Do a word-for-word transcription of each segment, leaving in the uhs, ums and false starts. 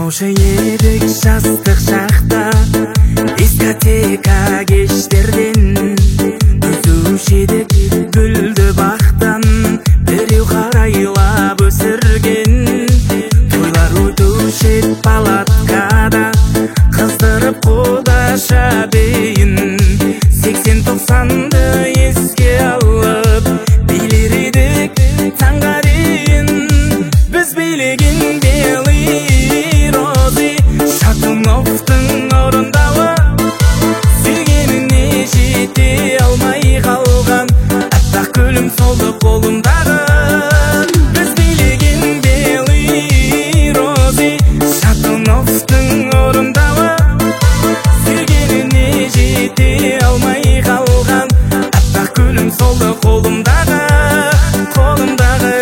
Болмаушы едік жастық шақта, дискотека кештерден үзуші едік гүлді бақтан, біреу қарайлап өсірген. Тойлар өтуші ед палаткада, қыздырып қодаша бейін. Сексен тоқсанды еске алып, билер едік таңға дейін. Біз билеген белый розы, Шатуновтың орындауы, сүйгеніне жете алмай қалған, аппақ гүлім солды қолымдағы. Біз билеген белый розы, Шатуновтың орындауы, сүйгеніне жете алмай қалған, аппақ гүлім солды қолымдағы, қолымдағы.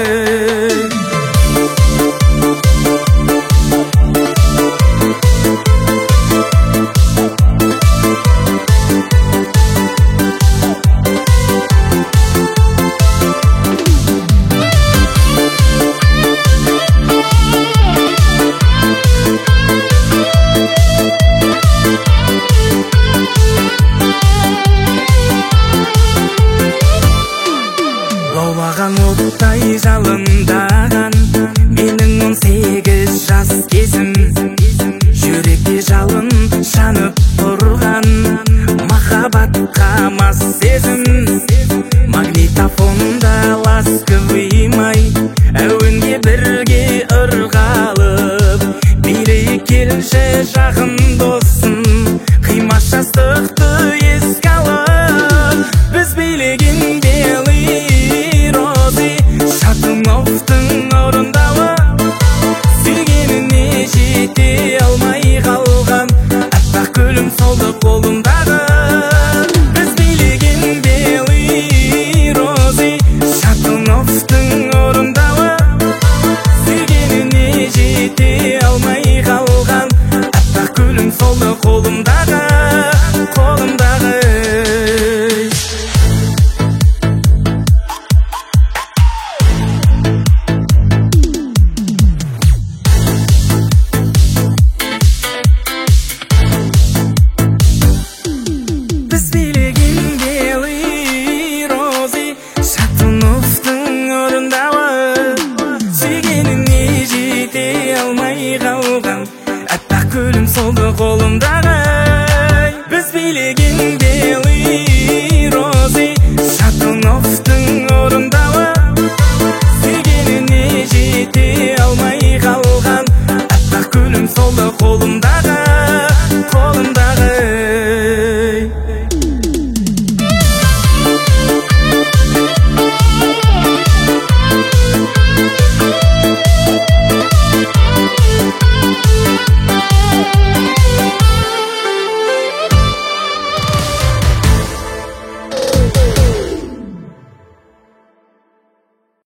Лаулаған оттай жалындаған менің он сегіз жас кезім. Жүректе жалын жанып тұрған, махаббатқа мас сезім. Магнитофонда ласковый май, әуенге бірге ырғалып, билей келші жақын досым, қимас жастықты еске алып. Біз билеген белый розы, Шатуновтың орындауы, сүйгеніне жете алмай қалған, аппақ гүлім солды қолымдағы. Біз билеген белый розы, Шатуновтың орындауы, сүйгеніне жете алмай қалған, аппақ гүлім солды қолымдағы, қолымдағы. Біз билеген белый розы, Шатуновтың орындауы, сүйгеніне жете алмай қалған, аппақ гүлім солды қолымдағы.